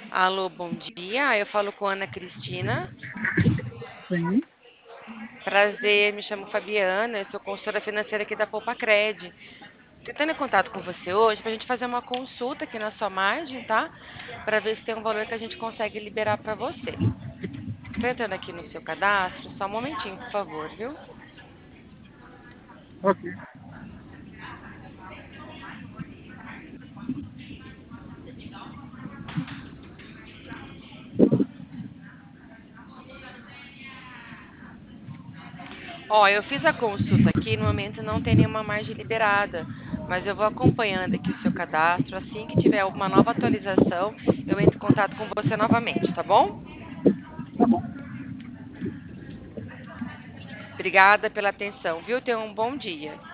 Alô, bom dia. Eu falo com Ana Cristina. Sim, Prazer, me chamo Fabiana, eu sou consultora financeira aqui da Poupa-Cred. Tentando em contato com você hoje para a gente fazer uma consulta aqui na sua margem, tá? Para ver se tem um valor que a gente consegue liberar para você. Tô entrando aqui no seu cadastro, só um momentinho, por favor, viu? ok. Ó, eu fiz a consulta aqui, no momento não tem nenhuma margem liberada, mas eu vou acompanhando aqui o seu cadastro. Assim que tiver uma nova atualização, eu entro em contato com você novamente, tá bom? Obrigada pela atenção, viu? Tenha um bom dia.